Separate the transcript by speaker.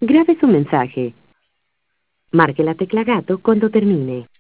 Speaker 1: Grabe su mensaje. Marque la tecla gato cuando termine.